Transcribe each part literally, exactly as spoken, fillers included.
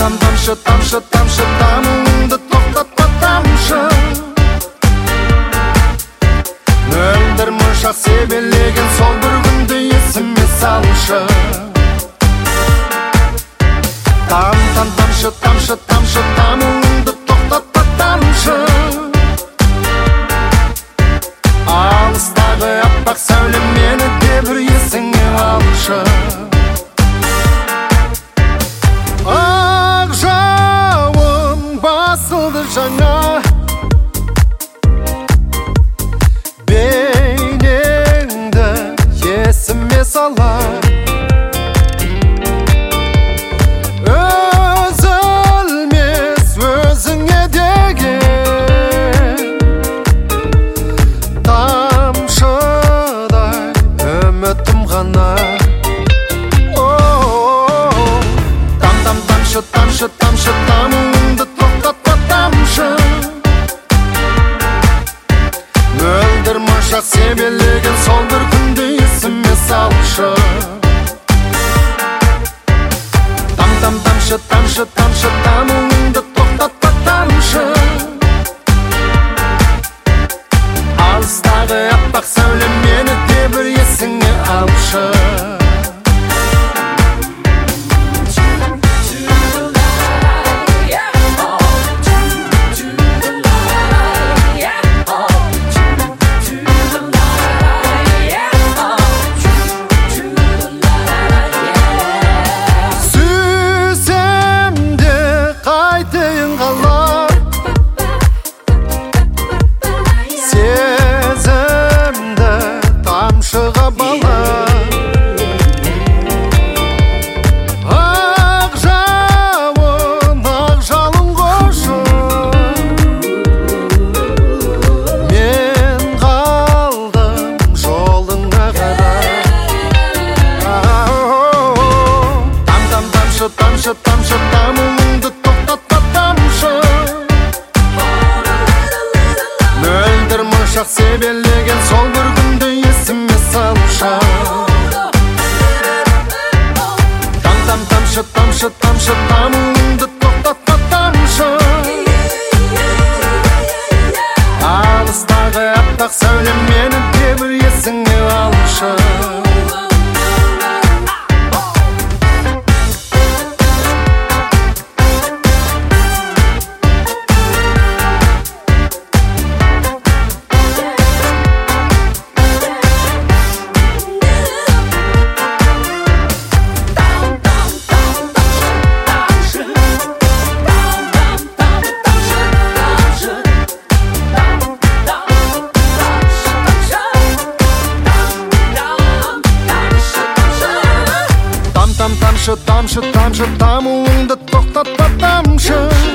Тамшы, тамшы, тамшы, тамыңды тоқтатпа тамшы. Мөлдір мұншақ себелеген сол бір күнді есіме салшы. Там, там, тамшы, тамшы, тамшы, тамыңды тоқтатпа тамшы. Алыстағы аппақ сәуле мені де бір есіңе алшы. Ақ жауын басылды жаңа, бейнеңді есіме сала. Өзілмес өзіңе деген тамшыдай үмітім ғана. Тамшы, тамшы, тамыңды тоқтатпа тамшы. Мөлдір мұншақ себелеген сол бір күнді есіме салшы. Там, там, тамшы, тамшы, тамшы, тамыңды тоқтатпа тамшы. Алыстағы аппақ сәуле мені де бір есіңе алшы. Тамшы, тамшы, тамыңды тоқтатпа тамшы. Мөлдір мұншақ себелеген сол бір күнді есіме салшы. Там, там, тамшы, тамшы, тамшы, тамыңды тоқтатпа тамшы. Алыстағы аппақ сәуле мені де бір есіңе алшы. Тамшы, тамшы, тамшы, тамыңды тоқтатпа тамшы.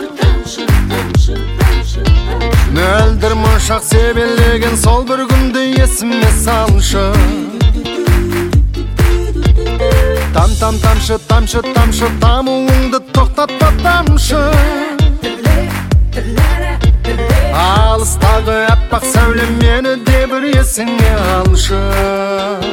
Мөлдір мұншақ себелеген сол бір күнді есіме салшы. Там, там, тамшы, тамшы, тамшы, тамыңды тоқтатпа тамшы. Алыстағы аппақ сәуле мені де бір есіңе алшы.